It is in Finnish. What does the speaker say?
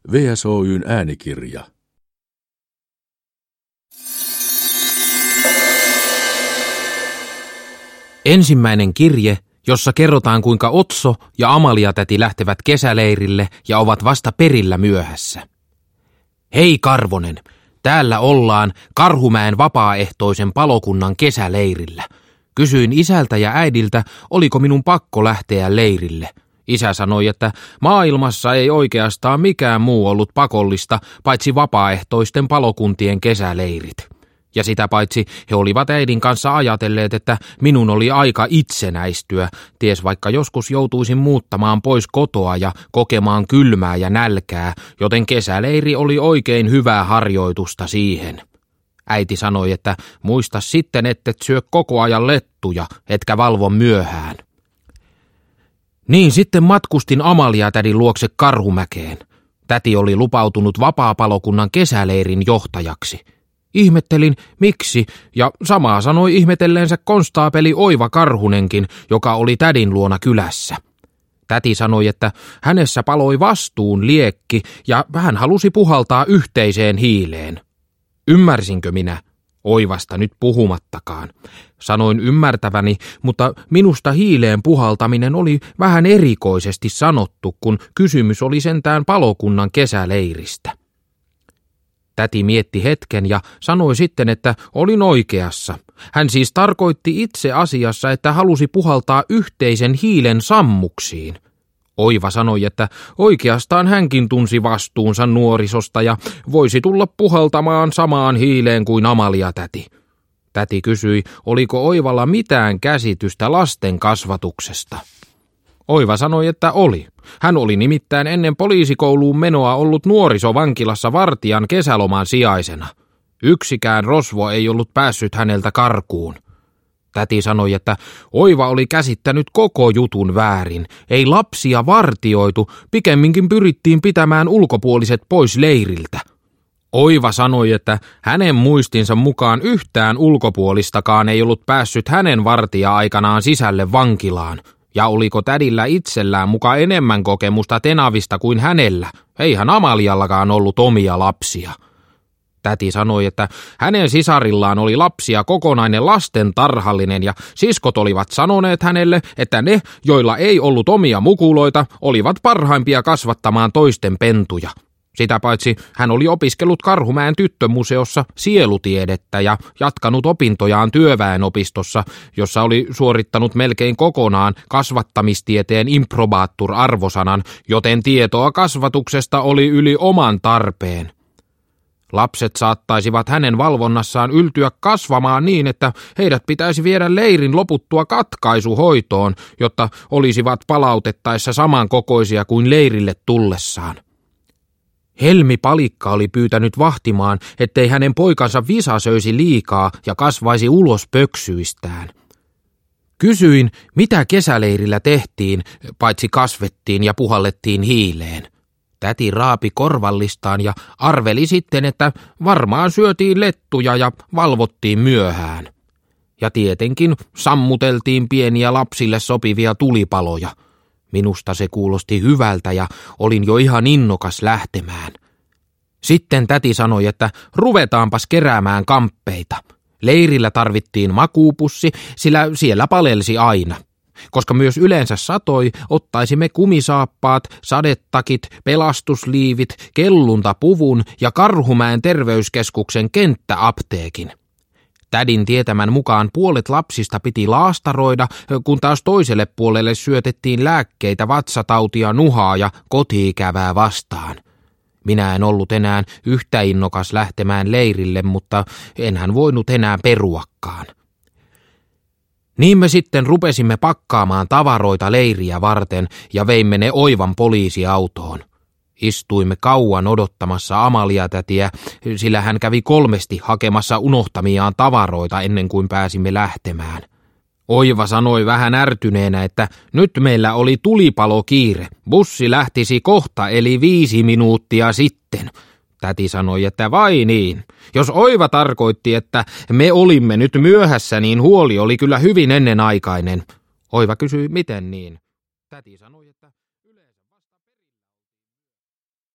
VSOY:n äänikirja. Ensimmäinen kirje, jossa kerrotaan kuinka Otso ja Amalia-täti lähtevät kesäleirille ja ovat vasta perillä myöhässä. Hei Karvonen, täällä ollaan Karhumäen vapaaehtoisen palokunnan kesäleirillä. Kysyin isältä ja äidiltä, oliko minun pakko lähteä leirille. Isä sanoi, että maailmassa ei oikeastaan mikään muu ollut pakollista, paitsi vapaaehtoisten palokuntien kesäleirit. Ja sitä paitsi he olivat äidin kanssa ajatelleet, että minun oli aika itsenäistyä, ties vaikka joskus joutuisin muuttamaan pois kotoa ja kokemaan kylmää ja nälkää, joten kesäleiri oli oikein hyvää harjoitusta siihen. Äiti sanoi, että muista sitten, ettet syö koko ajan lettuja, etkä valvo myöhään. Niin sitten matkustin Amalia-tädin luokse Karhumäkeen. Täti oli lupautunut vapaapalokunnan kesäleirin johtajaksi. Ihmettelin, miksi, ja samaa sanoi ihmetelleensä konstaapeli Oiva Karhunenkin, joka oli tädin luona kylässä. Täti sanoi, että hänessä paloi vastuun liekki, ja hän halusi puhaltaa yhteiseen hiileen. Ymmärsinkö minä? Oivasta nyt puhumattakaan. Sanoin ymmärtäväni, mutta minusta hiileen puhaltaminen oli vähän erikoisesti sanottu, kun kysymys oli sentään palokunnan kesäleiristä. Täti mietti hetken ja sanoi sitten, että olin oikeassa. Hän siis tarkoitti itse asiassa, että halusi puhaltaa yhteisen hiilen sammuksiin. Oiva sanoi, että oikeastaan hänkin tunsi vastuunsa nuorisosta ja voisi tulla puhaltamaan samaan hiileen kuin Amalia-täti. Täti kysyi, oliko Oivalla mitään käsitystä lasten kasvatuksesta. Oiva sanoi, että oli. Hän oli nimittäin ennen poliisikouluun menoa ollut nuorisovankilassa vartijan kesäloman sijaisena. Yksikään rosvo ei ollut päässyt häneltä karkuun. Täti sanoi, että Oiva oli käsittänyt koko jutun väärin. Ei lapsia vartioitu, pikemminkin pyrittiin pitämään ulkopuoliset pois leiriltä. Oiva sanoi, että hänen muistinsa mukaan yhtään ulkopuolistakaan ei ollut päässyt hänen vartija-aikanaan sisälle vankilaan. Ja oliko tädillä itsellään muka enemmän kokemusta tenavista kuin hänellä? Eihän Amaliallakaan ollut omia lapsia. Täti sanoi, että hänen sisarillaan oli lapsia kokonainen lastentarhallinen ja siskot olivat sanoneet hänelle, että ne, joilla ei ollut omia mukuloita, olivat parhaimpia kasvattamaan toisten pentuja. Sitä paitsi hän oli opiskellut Karhumäen tyttömuseossa sielutiedettä ja jatkanut opintojaan työväenopistossa, jossa oli suorittanut melkein kokonaan kasvattamistieteen improbatur-arvosanan, joten tietoa kasvatuksesta oli yli oman tarpeen. Lapset saattaisivat hänen valvonnassaan yltyä kasvamaan niin, että heidät pitäisi viedä leirin loputtua katkaisuhoitoon, jotta olisivat palautettaessa samankokoisia kuin leirille tullessaan. Helmi Palikka oli pyytänyt vahtimaan, ettei hänen poikansa Visa söisi liikaa ja kasvaisi ulos pöksyistään. Kysyin, mitä kesäleirillä tehtiin, paitsi kasvettiin ja puhallettiin hiileen. Täti raapi korvallistaan ja arveli sitten, että varmaan syötiin lettuja ja valvottiin myöhään. Ja tietenkin sammuteltiin pieniä lapsille sopivia tulipaloja. Minusta se kuulosti hyvältä ja olin jo ihan innokas lähtemään. Sitten täti sanoi, että ruvetaanpas keräämään kamppeita. Leirillä tarvittiin makuupussi, sillä siellä palelsi aina. Koska myös yleensä satoi, ottaisimme kumisaappaat, sadetakit, pelastusliivit, kelluntapuvun ja Karhumäen terveyskeskuksen kenttäapteekin. Tädin tietämän mukaan puolet lapsista piti laastaroida, kun taas toiselle puolelle syötettiin lääkkeitä vatsatautia, nuhaa ja koti-ikävää vastaan. Minä en ollut enää yhtä innokas lähtemään leirille, mutta enhän voinut enää peruakaan. Niin me sitten rupesimme pakkaamaan tavaroita leiriä varten ja veimme ne Oivan poliisiautoon. Istuimme kauan odottamassa Amalia-tätiä, sillä hän kävi 3 hakemassa unohtamiaan tavaroita ennen kuin pääsimme lähtemään. Oiva sanoi vähän ärtyneenä, että nyt meillä oli tulipalokiire. Bussi lähtisi kohta eli 5 minuuttia sitten. Täti sanoi, että vai niin. Jos Oiva tarkoitti, että me olimme nyt myöhässä, niin huoli oli kyllä hyvin ennenaikainen. Oiva kysyi, miten niin. Täti sanoi,